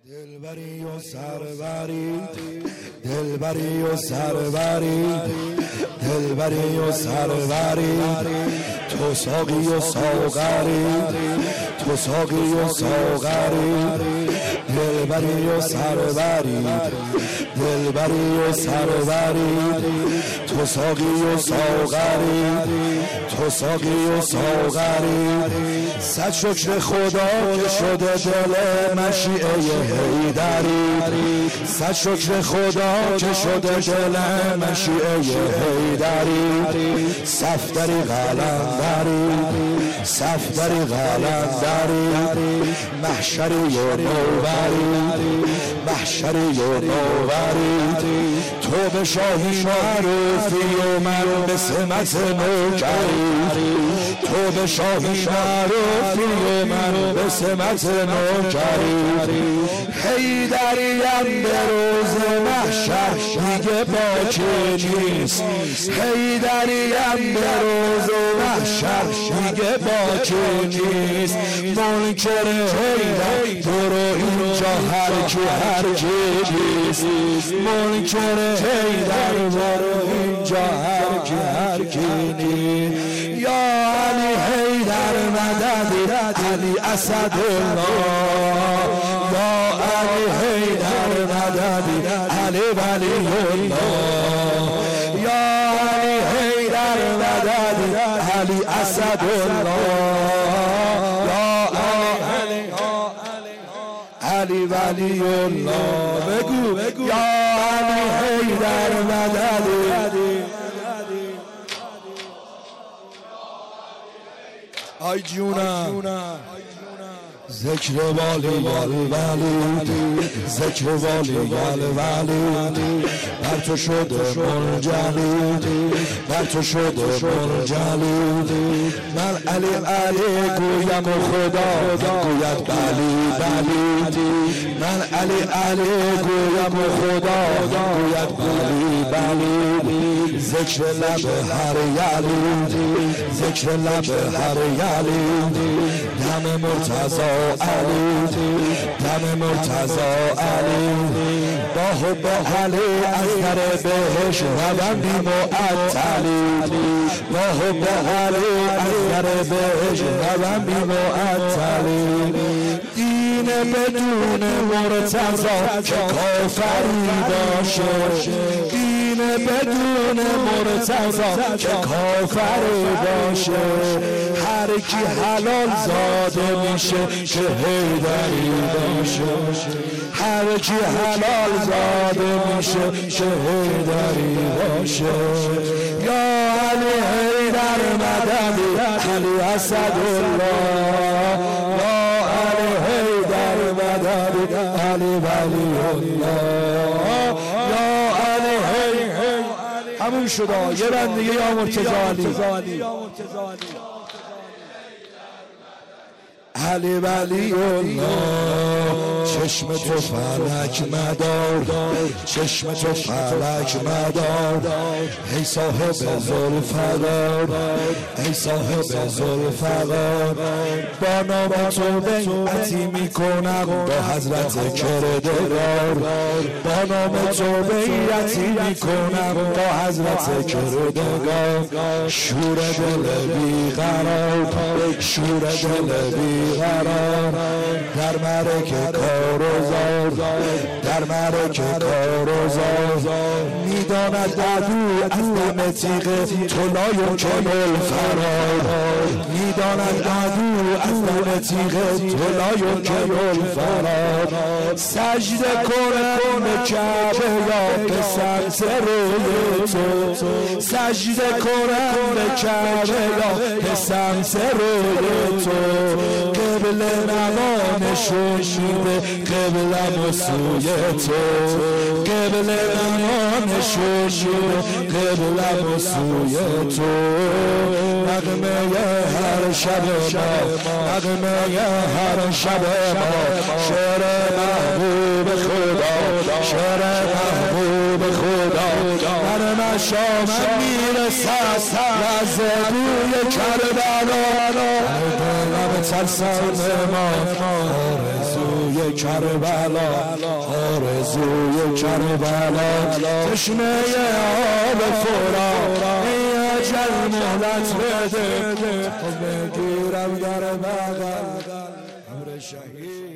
دلبری و سربری، دلبری و سربری، دلبری و سربری، تو ساقی و ساغری، تو ساقی و ساغری، دلبری و سربری، دلبری و سربری، تو ساقی و ساغری، تو ساقی و ساغری. صد شکر خدا که شده دل مشیعه حیدری، صد شکر خدا که شده دل مشیعه حیدری. صفدری قلندری، صفدری قلندری، محشری و نوبری، محشری و نوبری. تو به شاهی معروفی و من به سمت نوکری، تو به شاهی معروفی و من به سمت نوکری. حیدریم به روز محشر دیگه باکی نیست، حیدریم به روز محشر دیگه باکی نیست. منکر حیدر برو اینجا هر کی نیست، منکر حیدر برو اینجا هر کی نیست. یا علی حیدر مدد علی اسدالله، یا علی حیدر مدد علی ولی الله، یا علی حیدر مدد علی اسدالله، یا علی ولی الله. بگو یا علی حیدر مدد. آی جونم ذکر والی الولی، ذکر والی الولی، بر تو شده منجلی، بر تو شده منجلی. من علی علی گویم و خدا گوید بلی بلی، من علی علی گویم و خدا گوید بلی بلی. ذکر لب هر یلی، ذکر لب هر یلی، دم مرتضی علی، دم مرتضی علی. با حب علی از در بهش روم بی معطلی، با حب علی از در بهش روم بی معطلی. دین بدون مرتضی که کافری باشه، دین بدون مرتضی که کافری باشه. هر کی حلال زاده میشه که حیدری باشه، هر کی حلال زاده میشه که حیدری باشه. یا علی حیدر مدد علی اسدالله، یا علی حیدر مدد علی ولی الله، یا علی حیدر. همون شده یه بندگی یا مرتضی علی ولی الله. چشم تو فلک مدار، چشم تو فلک مدار، ای صاحب ذوالفقار، ای صاحب ذوالفقار. با نام تو بیعتی میکنم با حضرت کردگار، با نام تو بیعتی میکنم با حضرت کردگار. شور دل بیقرار، شور دل بیقرار، در مرک کاروزار، در مرک کاروزار. میداند عدو از دم تیغ تو لایکن الفرار، میداند عدو از دم تیغ تو لایکن الفرار. سجده کنم به کعبه یا به سمت روی تو، سجده کنم به کعبه یا به سمت روی تو. قبل نمانشون میده قبلم و سوی تو، قبل نمانشون میده قبلم و سوی تو. نغمه هر شب ما، نغمه هر شب ما، شعر محبوب خدا، شعر محبوب خدا. در مشامم میرسد لحظه بوی کربلا، دلم ترسم ما آرزوی آرزوی کربلا آرزوی کربلا تشنه آب فرات ای اجل مهلت بده بگیرم در بغل امر شهید